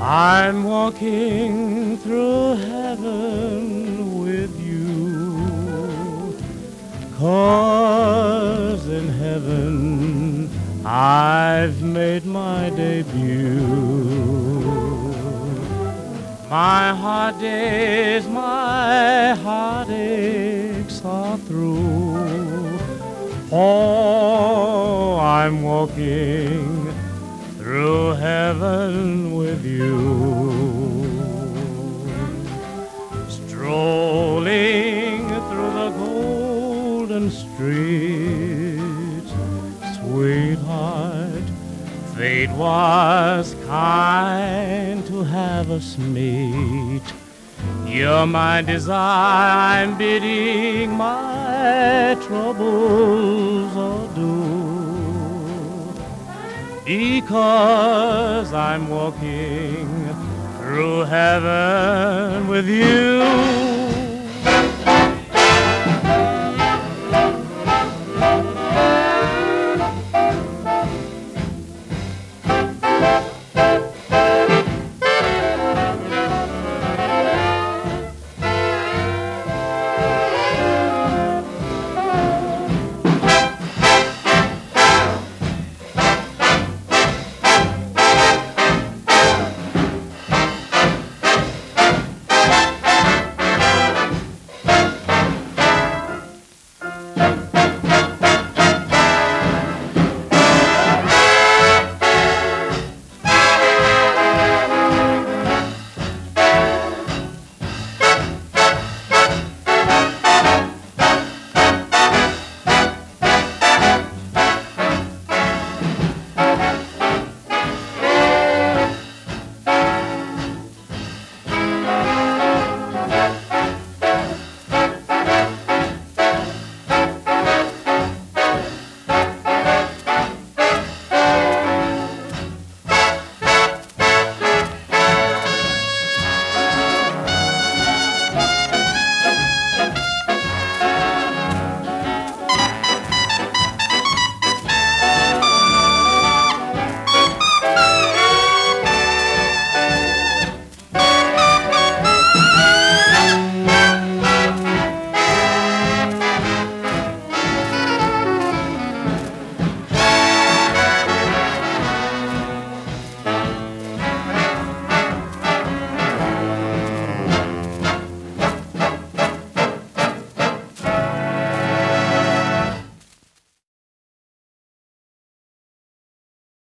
I'm walking through heaven with you, 'cause in heaven I've made my debut. My hard days, my heartaches are through. Oh, I'm walking through heaven with you. Strolling through the golden streets, sweetheart, fate was kind to have us meet. You're my desire, I'm bidding my troubles adieu, because I'm walking through heaven with you.